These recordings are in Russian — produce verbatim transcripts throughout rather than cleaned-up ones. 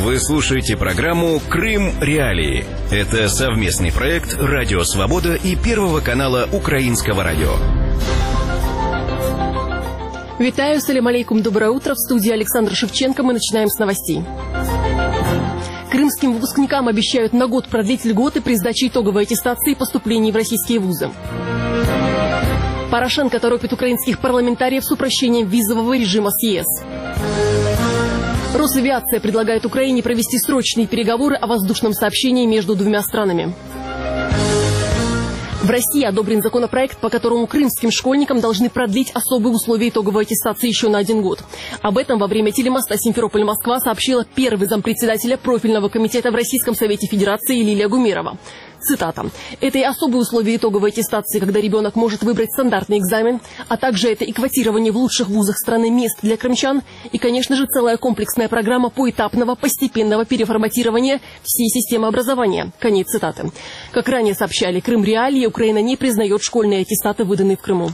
Вы слушаете программу «Крым Реалии». Это совместный проект «Радио Свобода» и Первого канала Украинского радио. Витаю, салям алейкум, доброе утро. В студии Александр Шевченко. Мы начинаем с новостей. Крымским выпускникам обещают на год продлить льготы при сдаче итоговой аттестации поступлений в российские вузы. Порошенко торопит украинских парламентариев с упрощением визового режима с ЕС. Росавиация предлагает Украине провести срочные переговоры о воздушном сообщении между двумя странами. В России одобрен законопроект, по которому крымским школьникам должны продлить особые условия итоговой аттестации еще на один год. Об этом во время телемоста Симферополь-Москва сообщила первый зампредседателя профильного комитета в Российском Совете Федерации Лилия Гумерова. Цитата. «Это и особые условия итоговой аттестации, когда ребенок может выбрать стандартный экзамен, а также это и квотирование в лучших вузах страны мест для крымчан, и, конечно же, целая комплексная программа поэтапного, постепенного переформатирования всей системы образования». Конец цитаты. Как ранее сообщали Крым Реалии, Украина не признает школьные аттестаты, выданные в Крыму.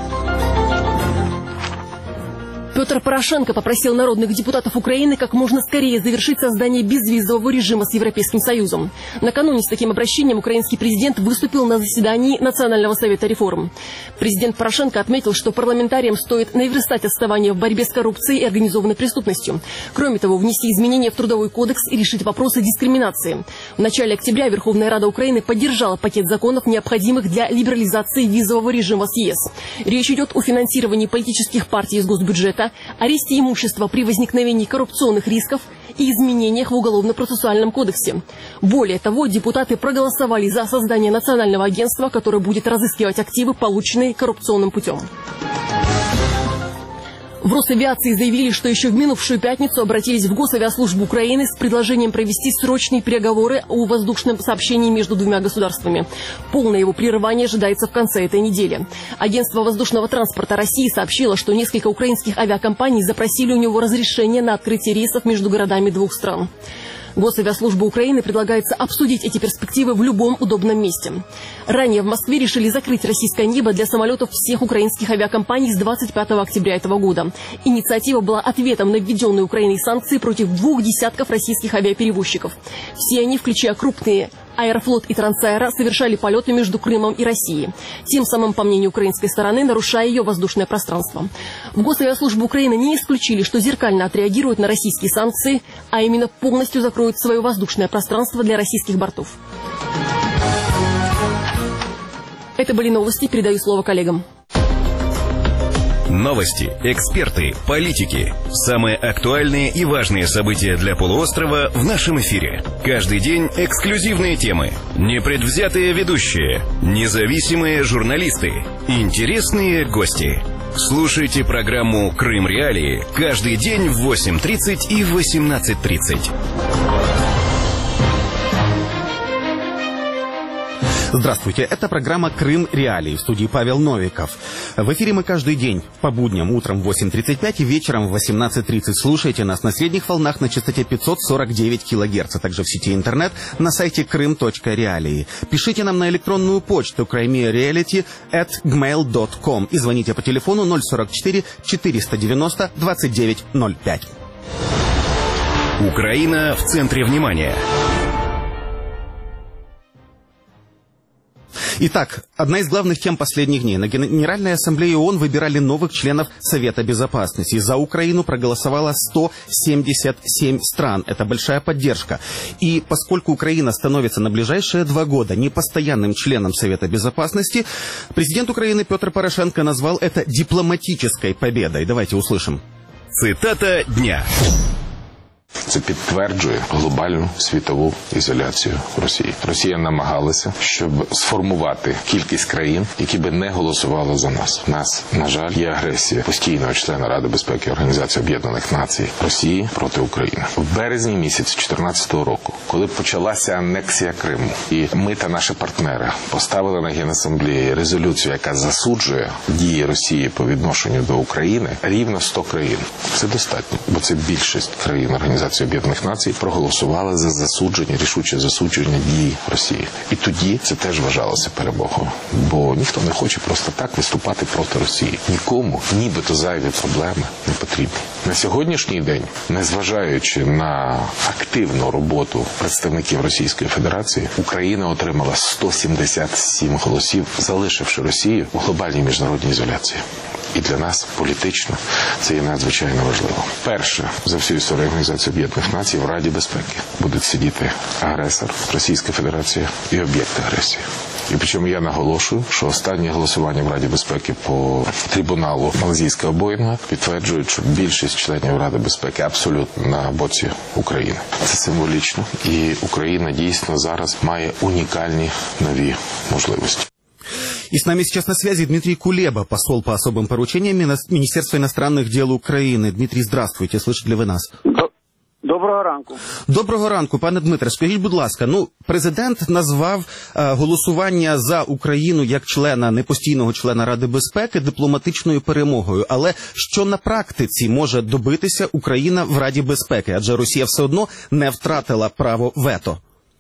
Петр Порошенко попросил народных депутатов Украины как можно скорее завершить создание безвизового режима с Европейским Союзом. Накануне с таким обращением украинский президент выступил на заседании Национального совета реформ. Президент Порошенко отметил, что парламентариям стоит наверстать отставание в борьбе с коррупцией и организованной преступностью. Кроме того, внести изменения в Трудовой кодекс и решить вопросы дискриминации. В начале октября Верховная Рада Украины поддержала пакет законов, необходимых для либерализации визового режима с ЕС. Речь идет о финансировании политических партий из госбюджета, аресте имущества при возникновении коррупционных рисков и изменениях в Уголовно-процессуальном кодексе. Более того, депутаты проголосовали за создание национального агентства, которое будет разыскивать активы, полученные коррупционным путем. В Росавиации заявили, что еще в минувшую пятницу обратились в Госавиаслужбу Украины с предложением провести срочные переговоры о воздушном сообщении между двумя государствами. Полное его прерывание ожидается в конце этой недели. Агентство воздушного транспорта России сообщило, что несколько украинских авиакомпаний запросили у него разрешение на открытие рейсов между городами двух стран. Госавиаслужба Украины предлагается обсудить эти перспективы в любом удобном месте. Ранее в Москве решили закрыть российское небо для самолетов всех украинских авиакомпаний с двадцать пятого октября этого года. Инициатива была ответом на введенные Украиной санкции против двух десятков российских авиаперевозчиков. Все они, включая крупные Аэрофлот и Трансаэро, совершали полеты между Крымом и Россией, тем самым, по мнению украинской стороны, нарушая ее воздушное пространство. В Госавиаслужбе Украины не исключили, что зеркально отреагируют на российские санкции, а именно полностью закроют свое воздушное пространство для российских бортов. Это были новости. Передаю слово коллегам. Новости, эксперты, политики. Самые актуальные и важные события для полуострова в нашем эфире. Каждый день эксклюзивные темы, непредвзятые ведущие, независимые журналисты, интересные гости. Слушайте программу «Крым Реалии» каждый день в восемь тридцать и восемнадцать тридцать. Здравствуйте, это программа «Крым Реалии», в студии Павел Новиков. В эфире мы каждый день, по будням, утром в восемь тридцать пять и вечером в восемнадцать тридцать. Слушайте нас на средних волнах на частоте пятьсот сорок девять килогерц, а также в сети интернет на сайте крым точка реалии. Пишите нам на электронную почту краймиареалити at gmail dot com и звоните по телефону ноль сорок четыре четыреста девяносто двадцать девять ноль пять. Украина в центре внимания. Итак, одна из главных тем последних дней. На Генеральной Ассамблее ООН выбирали новых членов Совета Безопасности. За Украину проголосовало сто семьдесят семь стран. Это большая поддержка. И поскольку Украина становится на ближайшие два года непостоянным членом Совета Безопасности, президент Украины Петр Порошенко назвал это дипломатической победой. Давайте услышим. Цитата дня. Це підтверджує глобальну світову ізоляцію Росії. Росія намагалася, щоб сформувати кількість країн, які би не голосували за нас. У нас, на жаль, є агресія постійного члена Ради безпеки Організації Об'єднаних Націй Росії проти України. В березні місяці дві тисячі чотирнадцятого року, коли почалася анексія Криму, і ми та наші партнери поставили на Генасамблеї резолюцію, яка засуджує дії Росії по відношенню до України, рівно сто країн. Це достатньо, бо це більшість країн Організації Організації Об'єднаних Націй проголосували за засудження, рішуче засудження дій Росії. І тоді це теж вважалося перемогою. Бо ніхто не хоче просто так виступати проти Росії. Нікому нібито зайві проблеми не потрібні. На сьогоднішній день, незважаючи на активну роботу представників Російської Федерації, Україна отримала сто сімдесят сім голосів, залишивши Росію у глобальній міжнародній ізоляції. І для нас політично це є надзвичайно важливо. Перше за всю історію Організації Об'єднаних Націй в Раді безпеки будуть сидіти агресор, Російська Федерація і об'єкт агресії. І причому я наголошую, що останнє голосування в Раді безпеки по трибуналу малайзійського Боїнга підтверджують, що більшість членів Ради безпеки абсолютно на боці України. Це символічно. І Україна дійсно зараз має унікальні нові можливості. И с нами сейчас на связи Дмитрий Кулеба, посол по особым поручениям Министерства иностранных дел Украины. Дмитрий, здравствуйте, слышите ли ви нас? Доброго ранку. Доброго ранку, пане Дмитре. Скажіть, будь ласка, ну, президент назвав е, голосування за Україну як члена, непостійного члена Ради безпеки дипломатичною перемогою. Але що на практиці може добитися Україна в Раді безпеки? Адже Росія все одно не втратила право вето.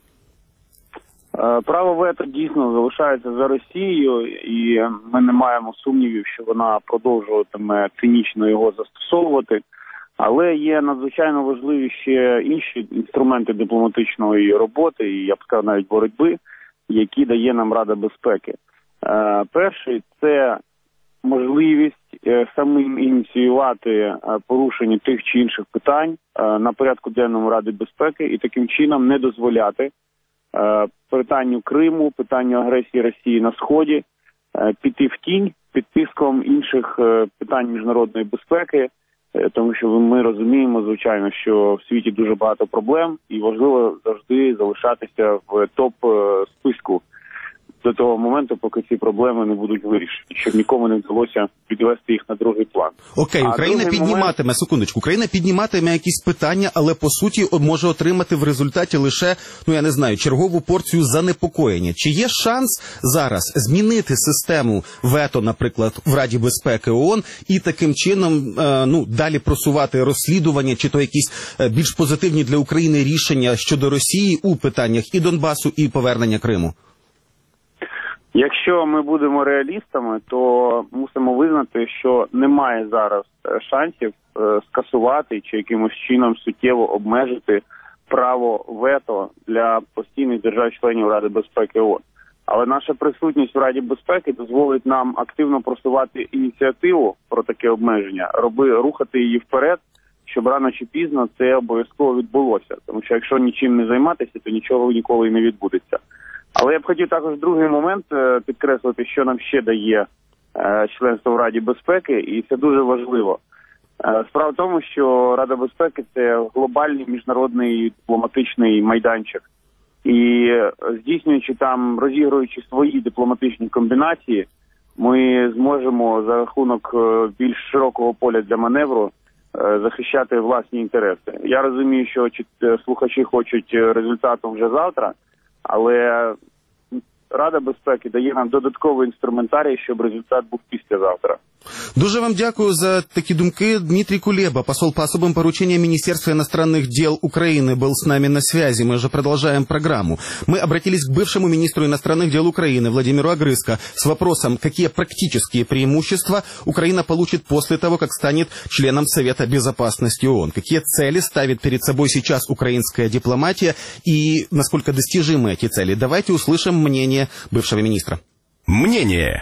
Право вето дійсно залишається за Росією, і ми не маємо сумнівів, що вона продовжуватиме цинічно його застосовувати. Але є надзвичайно важливі ще інші інструменти дипломатичної роботи, і я б сказав навіть боротьби, які дає нам Рада безпеки. Перший – це можливість самим ініціювати порушення тих чи інших питань на порядку денному Ради безпеки і таким чином не дозволяти питанню Криму, питанню агресії Росії на Сході піти в тінь під тиском інших питань міжнародної безпеки, тому що ми розуміємо, звичайно, що в світі дуже багато проблем і важливо завжди залишатися в топ-списку до того моменту, поки ці проблеми не будуть вирішені, щоб нікому не вдалося відвести їх на другий план. Окей, а Україна підніматиме, момент... секундочку, Україна підніматиме якісь питання, але по суті може отримати в результаті лише, ну я не знаю, чергову порцію занепокоєння. Чи є шанс зараз змінити систему вето, наприклад, в Раді безпеки ООН і таким чином, е, ну, далі просувати розслідування, чи то якісь е, більш позитивні для України рішення щодо Росії у питаннях і Донбасу, і повернення Криму? Якщо ми будемо реалістами, то мусимо визнати, що немає зараз шансів скасувати чи якимось чином суттєво обмежити право вето для постійних держав-членів Ради безпеки ООН. Але наша присутність в Раді безпеки дозволить нам активно просувати ініціативу про таке обмеження, роби, рухати її вперед, щоб рано чи пізно це обов'язково відбулося. Тому що якщо нічим не займатися, то нічого ніколи і не відбудеться. Але я б хотів також другий момент підкреслити, що нам ще дає членство в Раді безпеки, і це дуже важливо. Справа в тому, що Рада безпеки – це глобальний міжнародний дипломатичний майданчик. І здійснюючи там, розігруючи свої дипломатичні комбінації, ми зможемо за рахунок більш широкого поля для маневру захищати власні інтереси. Я розумію, що слухачі хочуть результату вже завтра, але Рада безпеки дає нам додатковий інструментарій, щоб результат був післязавтра. Дуже вам дякую за такі думки. Дмитрий Кулеба, посол по особым поручениям Министерства иностранных дел Украины, был с нами на связи. Мы же продолжаем программу. Мы обратились к бывшему министру иностранных дел Украины Владимиру Огрызко с вопросом, какие практические преимущества Украина получит после того, как станет членом Совета Безопасности ООН. Какие цели ставит перед собой сейчас украинская дипломатия и насколько достижимы эти цели. Давайте услышим мнение бывшего министра. Мнение.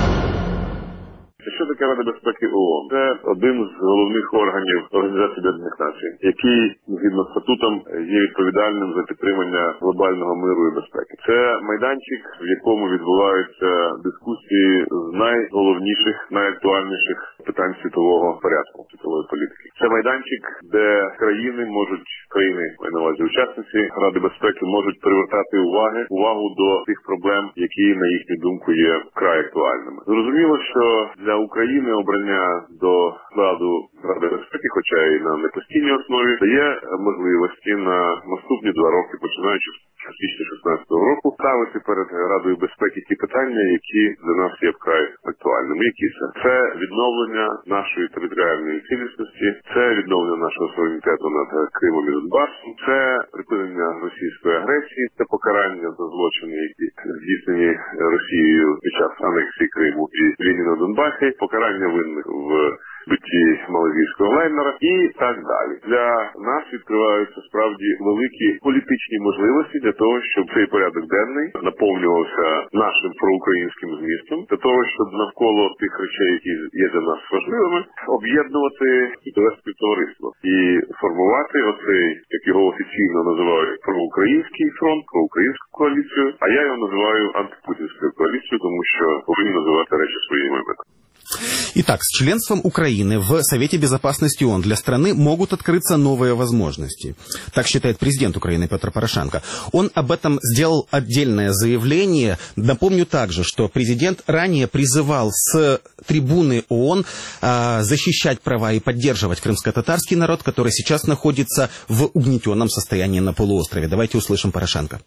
Що таке Рада безпеки ООН? Це один з головних органів Організації Об'єднаних Націй, який, згідно з статутом, є відповідальним за підтримання глобального миру і безпеки. Це майданчик, в якому відбуваються дискусії з найголовніших, найактуальніших питань світового порядку, світової політики. Це майданчик, де країни можуть, країни, маю на увазі учасниці Ради безпеки, можуть привертати уваги, увагу до тих проблем, які, на їхню думку, є вкрай актуальними. Зрозуміло, що для України обрання до складу Ради безпеки, хоча і на непостійній основі, дає можливості на наступні два роки, починаючи з січня шістнадцятого року ставити перед Радою безпеки ті питання, які для нас є вкрай актуальними. Які це? Це відновлення нашої територіальної цілісності, це відновлення нашого суверенітету над Кримом і Донбасом, це припинення російської агресії, це покарання за злочини, які здійснені Росією під час анексії Криму і війни на Донбасі, покарання винних в збитті малазійського лайнера і так далі. Для нас відкриваються справді великі політичні можливості для того, щоб цей порядок денний наповнювався нашим проукраїнським змістом, для того, щоб навколо тих речей, які є для нас важливими, об'єднувати світове співтовариство і формувати оцей, як його офіційно називають, проукраїнський фронт, проукраїнську коаліцію, а я його називаю антипутінською коаліцією, тому що повинні називати речі своїми іменами. Итак, с членством Украины в Совете Безопасности ООН для страны могут открыться новые возможности. Так считает президент Украины Петр Порошенко. Он об этом сделал отдельное заявление. Напомню также, что президент ранее призывал с трибуны ООН а, защищать права и поддерживать крымско-татарский народ, который сейчас находится в угнетенном состоянии на полуострове. Давайте услышим Порошенко.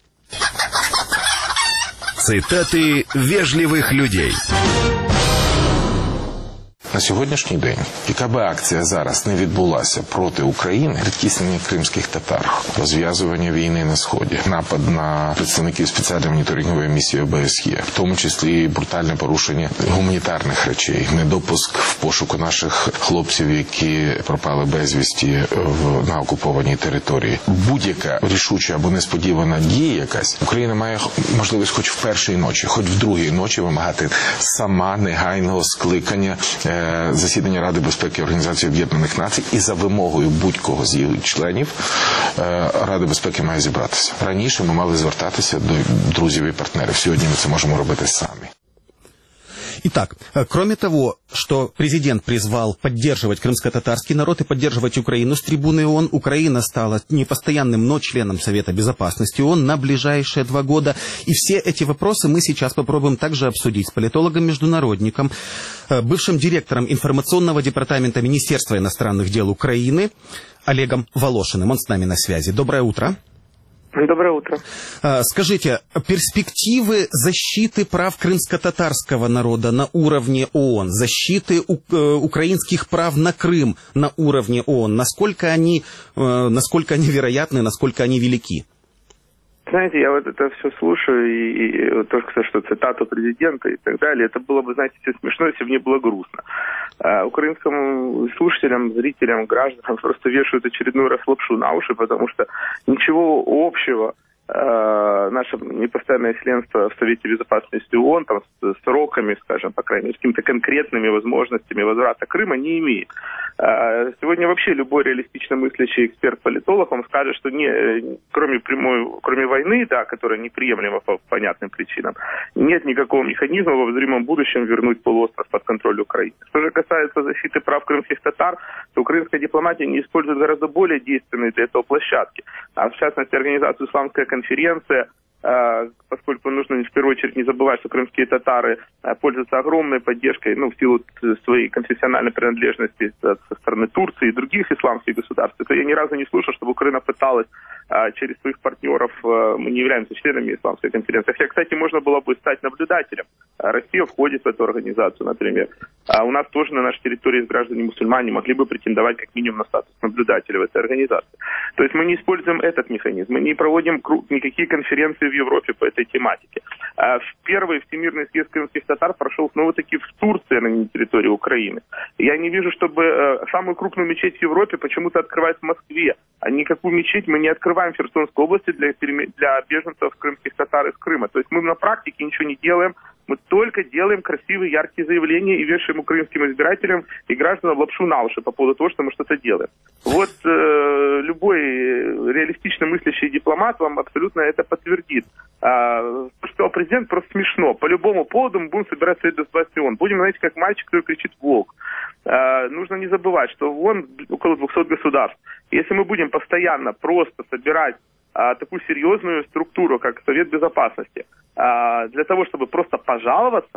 Цитаты вежливых людей. На сьогоднішній день, яка би акція зараз не відбулася проти України, відтіснення кримських татар, розв'язування війни на Сході, напад на представників спеціальної моніторингової місії О Б С Є, в тому числі брутальне порушення гуманітарних речей, недопуск в пошуку наших хлопців, які пропали безвісті в, на окупованій території. Будь-яка рішуча або несподівана дія якась, Україна має можливість хоч в першій ночі, хоч в другій ночі вимагати сама негайного скликання засідання Ради безпеки Організації Об'єднаних Націй, і за вимогою будь-кого з її членів Рада безпеки має зібратися. Раніше ми мали звертатися до друзів і партнерів. Сьогодні ми це можемо робити самі. Итак, кроме того, что президент призвал поддерживать крымско-татарский народ и поддерживать Украину с трибуны ООН, Украина стала не постоянным, но членом Совета Безопасности ООН на ближайшие два года. И все эти вопросы мы сейчас попробуем также обсудить с политологом-международником, бывшим директором информационного департамента Министерства иностранных дел Украины Олегом Волошиным. Он с нами на связи. Доброе утро. Доброе утро. Скажите, перспективы защиты прав крымско-татарского народа на уровне ООН, защиты украинских прав на Крым на уровне ООН, насколько они, насколько они вероятны, насколько они велики? Знаете, я вот это все слушаю, и, и вот только что, что цитату президента и так далее, это было бы, знаете, все смешно, если бы мне было грустно. А украинским слушателям, зрителям, гражданам просто вешают очередную раз лапшу на уши, потому что ничего общего наше непостоянное членство в Совете Безопасности ООН там, с сроками, скажем, по крайней мере, с какими-то конкретными возможностями возврата Крыма не имеет. Сегодня вообще любой реалистично мыслящий эксперт-политолог вам скажет, что не, кроме прямой, кроме войны, да, которая неприемлема по понятным причинам, нет никакого механизма в обозримом будущем вернуть полуостров под контроль Украины. Что же касается защиты прав крымских татар, то украинская дипломатия не использует гораздо более действенные для этого площадки. А в частности, организацию «Исламская конференция», поскольку нужно в первую очередь не забывать, что крымские татары пользуются огромной поддержкой, ну, в силу своей конфессиональной принадлежности со стороны Турции и других исламских государств, то я ни разу не слышал, чтобы Украина пыталась через своих партнеров, мы не являемся членами исламской конференции, хотя, кстати, можно было бы стать наблюдателем. Россия входит в эту организацию, например. А у нас тоже на нашей территории есть граждане-мусульмане, могли бы претендовать как минимум на статус наблюдателя в этой организации. То есть мы не используем этот механизм, мы не проводим никакие конференции в Европе по этой тематике. Первый Всемирный съезд крымских татар прошел снова-таки в Турции, а не на территории Украины. Я не вижу, чтобы самую крупную мечеть в Европе почему-то открывают в Москве, а никакую мечеть мы не открываем в Херсонской области для, для беженцев крымских татар из Крыма. То есть мы на практике ничего не делаем, мы только делаем красивые, яркие заявления и вешаем украинским избирателям и гражданам лапшу на уши по поводу того, что мы что-то делаем. Вот э, любой реалистично мыслящий дипломат вам абсолютно это подтвердит. А, что президент просто смешно. По любому поводу мы будем собирать Совет Безопасности ООН. Будем, знаете, как мальчик, который кричит «волк». А, нужно не забывать, что в ООН около двухсот государств. Если мы будем постоянно просто собирать а, такую серьезную структуру, как Совет Безопасности, а, для того, чтобы просто пожаловаться,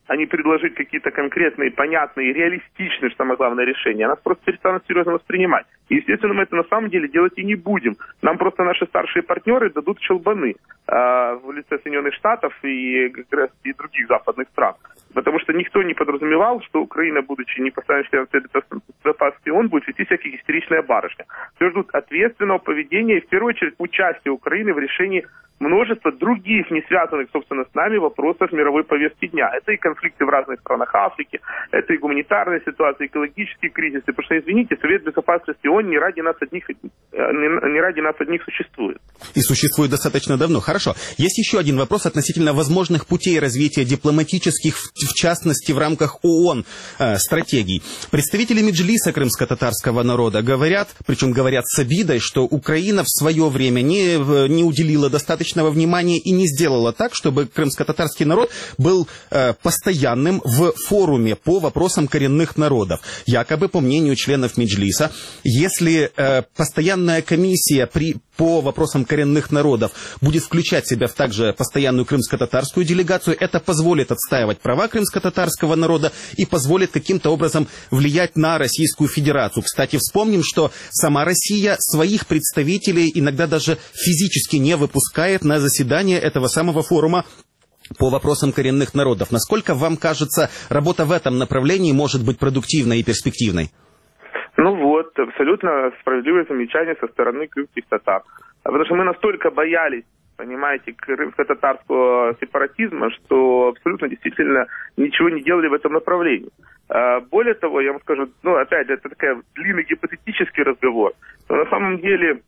а не предложить какие-то конкретные, понятные, реалистичные, что самое главное, решения, нас просто перестанут серьезно воспринимать. И, естественно, мы это на самом деле делать и не будем. Нам просто наши старшие партнеры дадут щелбаны э, в лице Соединенных Штатов и, и других западных стран. Потому что никто не подразумевал, что Украина, будучи не постоянным членом Безопасности ООН, будет вести себя как истеричная барышня. Все ждут ответственного поведения и, в первую очередь, участия Украины в решении множества других, не связанных, собственно, с нами вопросов мировой повестки дня. Это и конфликты в разных странах Африки, это и гуманитарная ситуация, экологические кризисы. Потому что, извините, Совет Безопасности ООН не ради нас одних, не ради нас одних существует. И существует достаточно давно. Хорошо. Есть еще один вопрос относительно возможных путей развития дипломатических, в частности, в рамках ООН, э, стратегий. Представители Меджлиса крымско-татарского народа говорят, причем говорят с обидой, что Украина в свое время не, не уделила достаточного внимания и не сделала так, чтобы крымско-татарский народ был э, постоянным в форуме по вопросам коренных народов. Якобы, по мнению членов Меджлиса, если э, постоянная комиссия при, по вопросам коренных народов будет включать в себя в также постоянную крымско-татарскую делегацию, это позволит отстаивать права крымско-татарского народа и позволит каким-то образом влиять на Российскую Федерацию. Кстати, вспомним, что сама Россия своих представителей иногда даже физически не выпускает на заседание этого самого форума по вопросам коренных народов. Насколько вам кажется, работа в этом направлении может быть продуктивной и перспективной? Ну вот, абсолютно справедливое замечание со стороны крымских татар. Потому что мы настолько боялись, понимаете, крымско-татарского сепаратизма, что абсолютно действительно ничего не делали в этом направлении. Более того, я вам скажу, ну опять же, это такой длинный гипотетический разговор, но на самом деле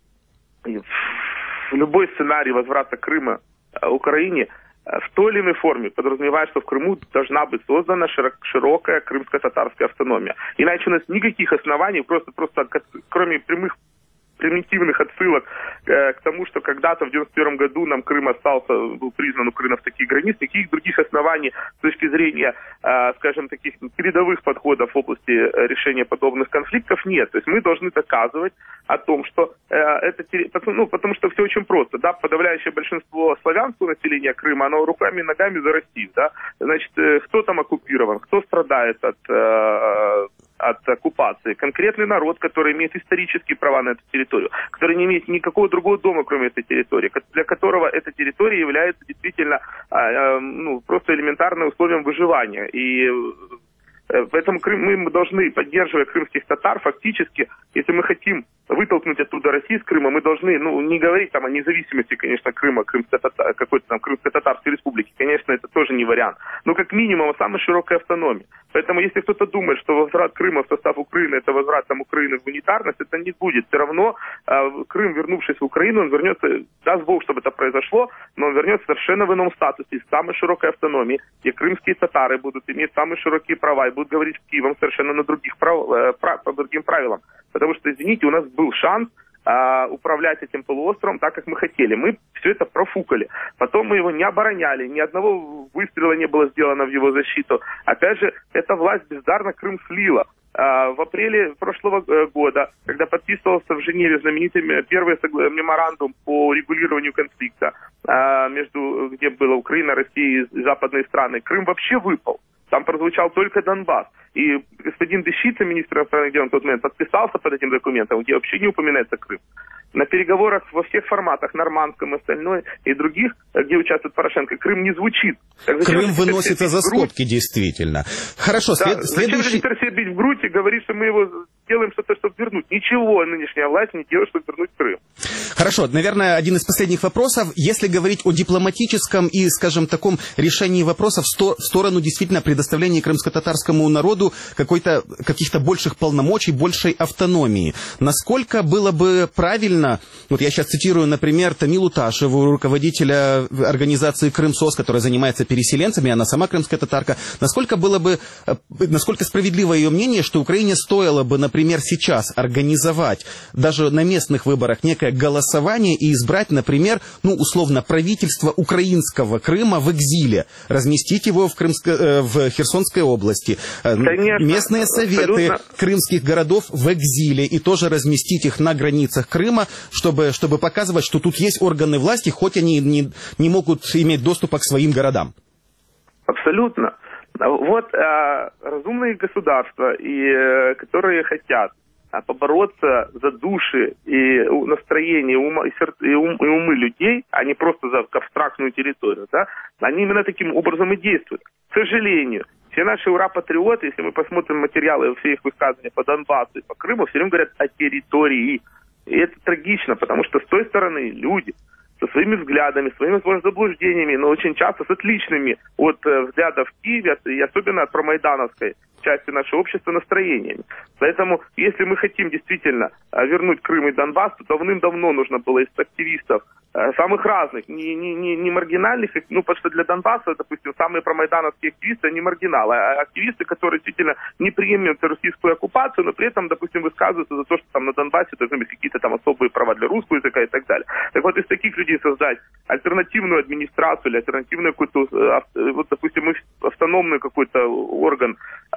любой сценарий возврата Крыма Украине в той или иной форме подразумевает, что в Крыму должна быть создана широкая крымско-татарская автономия. Иначе у нас никаких оснований, просто, просто кроме прямых примитивных отсылок э, к тому, что когда-то в девяносто первом году нам Крым остался, был признан Украиной в такие границы, никаких других оснований с точки зрения, э, скажем, таких передовых подходов в области решения подобных конфликтов нет. То есть мы должны доказывать о том, что э, это, ну, потому что все очень просто, да, подавляющее большинство славянского населения Крыма, оно руками и ногами за Россию, да, значит, э, кто там оккупирован, кто страдает от э, от оккупации. Конкретный народ, который имеет исторические права на эту территорию, который не имеет никакого другого дома, кроме этой территории, для которого эта территория является действительно ну, просто элементарным условием выживания. И поэтому мы должны, поддерживая крымских татар, фактически, если мы хотим вытолкнуть оттуда Россию с Крыма, мы должны, ну, не говорить там о независимости, конечно, Крыма, крымско-татар, какой-то там Крымско-татарской республики, конечно, это тоже не вариант, но как минимум о самой широкой автономии. Поэтому если кто-то думает, что возврат Крыма в состав Украины, это возврат там Украины в унитарность, это не будет. Все равно э, Крым, вернувшись в Украину, он вернется, даст Бог, чтобы это произошло, но он вернется совершенно в ином статусе, с самой широкой автономией, где крымские татары будут иметь самые широкие права и будут говорить с Киевом совершенно на других прав, э, прав, по другим правилам. Потому что, извините, у нас был шанс а, управлять этим полуостровом так, как мы хотели. Мы все это профукали. Потом мы его не обороняли, ни одного выстрела не было сделано в его защиту. Опять же, эта власть бездарно Крым слила. А, в апреле прошлого года, когда подписывался в Женеве знаменитый первый меморандум по регулированию конфликта, а, между, где была Украина, Россия и западные страны, Крым вообще выпал. Там прозвучал только Донбасс. И господин Дещица, министр иностранных дел, в тот момент подписался под этим документом, где вообще не упоминается Крым. На переговорах во всех форматах, нормандском, остальной и других, где участвует Порошенко, Крым не звучит. Так Крым выносится за скобки, действительно. Хорошо, да, след... следующий... Зачем же себе бить в грудь и говорить, что мы его делаем что-то, чтобы вернуть? Ничего нынешняя власть не делает, чтобы вернуть Крым. Хорошо, наверное, один из последних вопросов. Если говорить о дипломатическом и, скажем, таком решении вопросов в, сто... в сторону действительно предоставления крымско-татарскому народу какой-то, каких-то больших полномочий, большей автономии, насколько было бы правильно, вот я сейчас цитирую, например, Тамилу Ташеву, руководителя организации «Крымсос», которая занимается переселенцами, она сама крымская татарка, насколько было бы, насколько справедливо ее мнение, что Украине стоило бы, например, сейчас организовать даже на местных выборах некое голосование и избрать, например, ну, условно, правительство украинского Крыма в экзиле, разместить его в, Крымско, в Херсонской области, Конечно, местные советы абсолютно. крымских городов в экзиле и тоже разместить их на границах Крыма, чтобы, чтобы показывать, что тут есть органы власти, хоть они не, не могут иметь доступа к своим городам. Абсолютно. Вот э, разумные государства, и, э, которые хотят э, побороться за души и настроение ума, и, сердце, и, ум, и умы людей, а не просто за абстрактную территорию, да, они именно таким образом и действуют. К сожалению, все наши ура-патриоты, если мы посмотрим материалы, все их высказывания по Донбассу и по Крыму, все время говорят о территории. И это трагично, потому что с той стороны люди со своими взглядами, своими, возможно, заблуждениями, но очень часто с отличными от э, взглядов в Киеве, и особенно от промайдановской части нашего общества настроениями. Поэтому, если мы хотим действительно э, вернуть Крым и Донбасс, то давным-давно нужно было из активистов э, самых разных, не, не, не, не маргинальных, ну, потому что для Донбасса, допустим, самые промайдановские активисты, они маргиналы, а активисты, которые действительно не приемлют российскую оккупацию, но при этом, допустим, высказываются за то, что там на Донбассе должны быть какие-то там особые права для русского языка и так далее. Так вот, из таких людей создать альтернативную администрацию или альтернативную какую-то, вот, допустим, автономный какой-то орган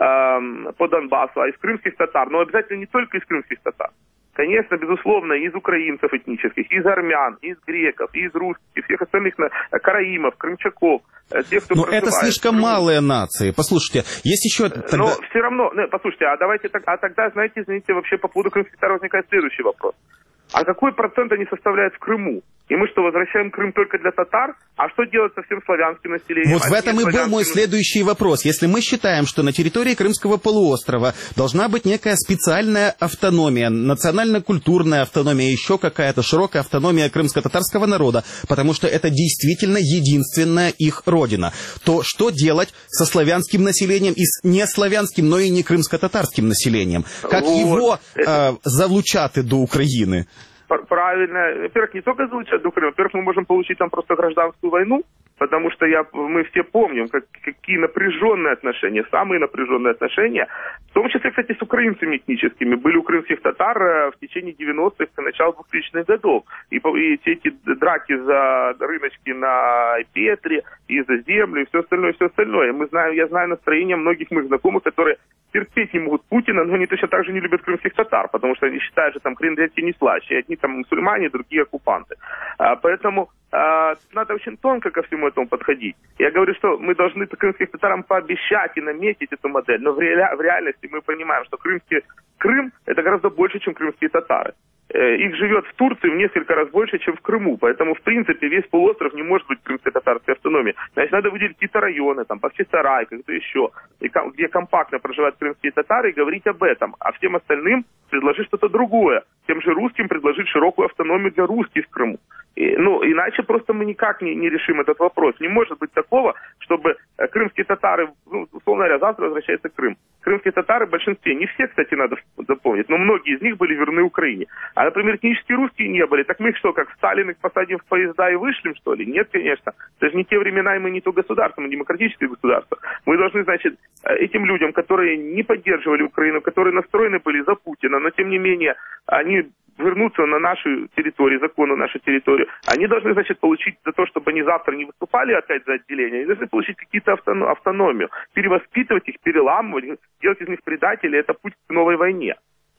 э, по Донбассу, а из крымских татар, но обязательно не только из крымских татар. Конечно, безусловно, из украинцев этнических, из армян, из греков, из русских, и всех остальных караимов, крымчаков, тех, кто Но это слишком малые нации. Послушайте, есть еще... Тогда... Но все равно, ну, послушайте, а давайте, а тогда, знаете, извините, вообще по поводу крымских татар возникает следующий вопрос. А какой процент они составляют в Крыму? И мы что, возвращаем Крым только для татар? А что делать со всем славянским населением? Вот в этом и был мой следующий вопрос. Если мы считаем, что на территории Крымского полуострова должна быть некая специальная автономия, национально-культурная автономия, еще какая-то широкая автономия крымско-татарского народа, потому что это действительно единственная их родина, то что делать со славянским населением и с неславянским, но и не крымско-татарским населением? Как вот. его э, залучаты до Украины? Правильно. Во-первых, не только залучать до Крыма. Во-первых, мы можем получить там просто гражданскую войну, потому что я, мы все помним, как, какие напряженные отношения, самые напряженные отношения, в том числе, кстати, с украинцами этническими, были у крымских татар в течение девяностых и начала двухтысячных годов. И, и все эти драки за рыночки на Петре, и за землю, и все остальное, и все остальное. Мы знаем, я знаю настроение многих моих знакомых, которые терпеть не могут Путина, но они точно так же не любят крымских татар, потому что они считают, что там Крым не слаще. Одни там мусульмане, другие оккупанты. А, поэтому а, надо очень тонко ко всему этому подходить. Я говорю, что мы должны крымским татарам пообещать и наметить эту модель, но в, ре- в реальности мы понимаем, что крымский Крым это гораздо больше, чем крымские татары. Их живет в Турции в несколько раз больше, чем в Крыму. Поэтому, в принципе, весь полуостров не может быть крымско-татарской автономией. Значит, надо выделить какие-то районы, там, Бахчисарай, как-то еще, где компактно проживают крымские татары, и говорить об этом. А всем остальным предложить что-то другое. Тем же русским предложить широкую автономию для русских в Крыму. И, ну, иначе просто мы никак не, не решим этот вопрос. Не может быть такого, чтобы крымские татары, ну, условно говоря, завтра возвращается Крым. Крымские татары в большинстве, не все, кстати, надо запомнить, но многие из них были верны Украине. А, например, этнические русские не были. Так мы их что, как Сталин их посадим в поезда и вышлем, что ли? Нет, конечно. Это же не те времена, и мы не то государство, мы демократическое государство. Мы должны, значит, этим людям, которые не поддерживали Украину, которые настроены были за Путина, но, тем не менее, они вернуться на нашу территорию, законную нашу территорию, они должны, значит, получить за то, чтобы они завтра не выступали опять за отделение, они должны получить какие-то автономию, перевоспитывать их, переламывать, делать из них предателей, это путь к новой войне.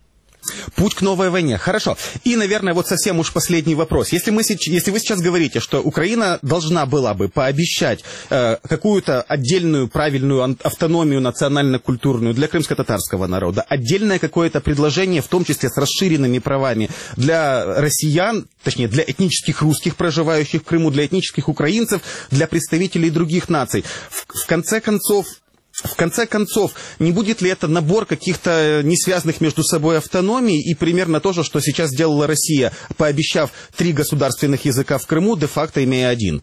Путь к новой войне. Хорошо. И, наверное, вот совсем уж последний вопрос. Если, мы, если вы сейчас говорите, что Украина должна была бы пообещать э, какую-то отдельную правильную автономию национально-культурную для крымско-татарского народа, отдельное какое-то предложение, в том числе с расширенными правами для россиян, точнее, для этнических русских, проживающих в Крыму, для этнических украинцев, для представителей других наций. В, в конце концов, В конце концов, не будет ли это набор каких-то несвязанных между собой автономий и примерно то же, что сейчас сделала Россия, пообещав три государственных языка в Крыму, де-факто имея один?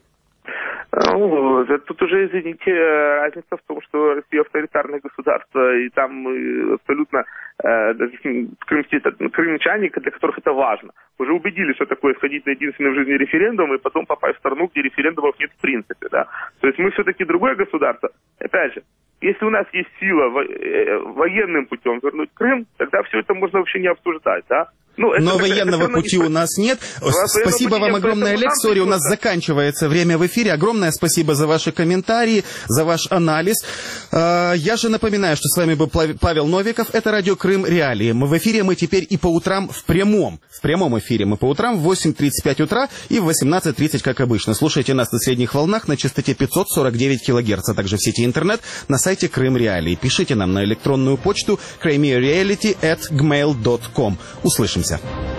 Ну, тут уже, извините, разница в том, что Россия авторитарное государство, и там абсолютно э, крымские, крымчане, для которых это важно, уже убедились, что такое сходить на единственный в жизни референдум и потом попасть в страну, где референдумов нет в принципе, да. То есть мы все-таки другое государство. Опять же, если у нас есть сила во- военным путем вернуть Крым, тогда все это можно вообще не обсуждать, да. Ну, это, Но это, военного это пути не... у нас нет. Вас Спасибо вам огромное, Олег. Сори, у нас заканчивается время в эфире. Огромное спасибо за ваши комментарии, за ваш анализ. Я же напоминаю, что с вами был Павел Новиков. Это радио Крым Реалии. Мы в эфире мы теперь и по утрам в прямом. В прямом эфире мы по утрам в восемь тридцать пять утра и в восемнадцать тридцать, как обычно. Слушайте нас на средних волнах на частоте пятьсот сорок девять килогерц, а также в сети интернет на сайте Крым Реалии. Пишите нам на электронную почту крымреалити эт джимейл точка ком. Услышимся.